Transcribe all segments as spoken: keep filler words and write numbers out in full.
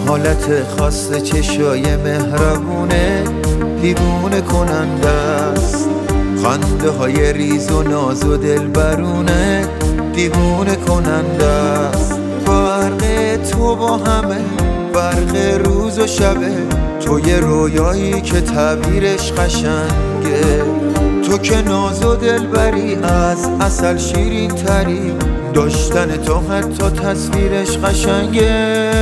حالت خاص چشای مهربونه دیوونه کننده است، خنده های ریز و ناز و دلبرونه دیوونه کننده است. فرق تو با همه فرق روز و شبه، تو یه رویایی که تعبیرش قشنگه، تو که ناز و دلبری از عسل شیرین تری، داشتن تو حتی تصویرش قشنگه.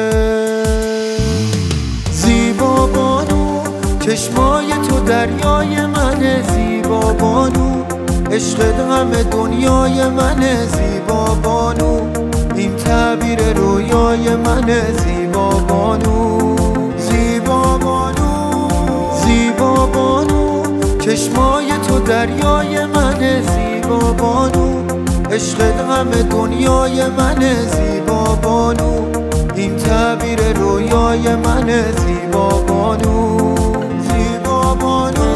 زیبا بانو چشمای تو دریای منه، زیبا بانو عشقت همه دنیای منه، زیبا بانو این تعبیر رویای منه، زیبا بانو زیبا بانو زیبا بانو چشمای تو دریای منه، زیبا بانو عشقت همه دنیای منه، زیبا بانو این تعبیر رویای منه، زیبا بانو زیبا بانو.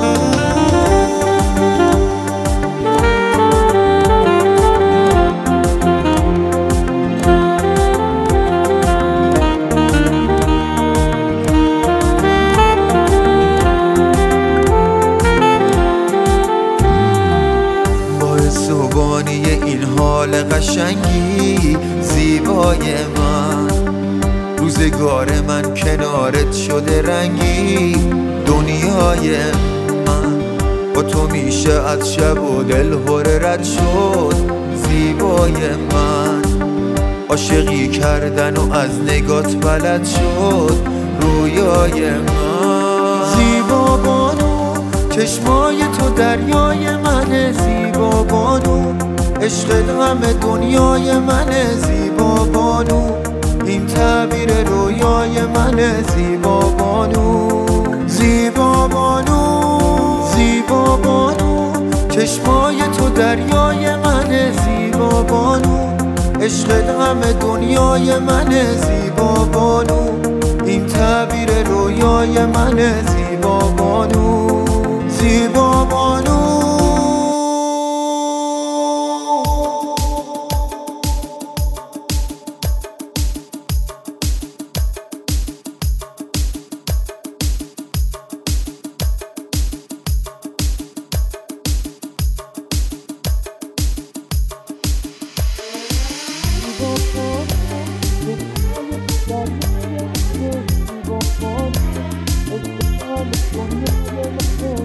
صبحانی این حال قشنگی زیبای من، روزگار من کنارت شده رنگی، دنیای من با تو میشه از شب و دل هره رد شد، زیبای من عاشقی کردن و از نگات بلد شد، رویای من. زیبا بانو چشمای تو دریای منه، زیبا بانو عشقت همه دنیای منه، زیبا بانو این تعبیر رویای منه، زیبا بانو زیبا بانو زیبا بانو چشمای تو دریای منه، زیبا بانو عشقت همه دنیای منه، زیبا بانو این تعبیر رویای منه، زیبا بانو زیبا بانو. Yeah.